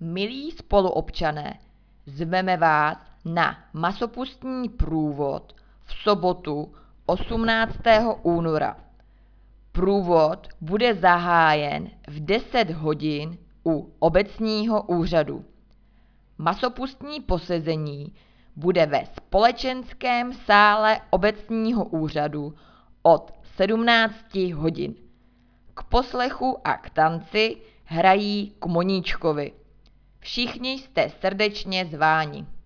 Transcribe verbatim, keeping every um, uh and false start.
Milí spoluobčané, zveme vás na masopustní průvod v sobotu osmnáctého února. Průvod bude zahájen v deset hodin u obecního úřadu. Masopustní posezení bude ve společenském sále obecního úřadu od sedmnácti hodin. K poslechu a k tanci hrají k Moníčkovi. Všichni jste srdečně zváni.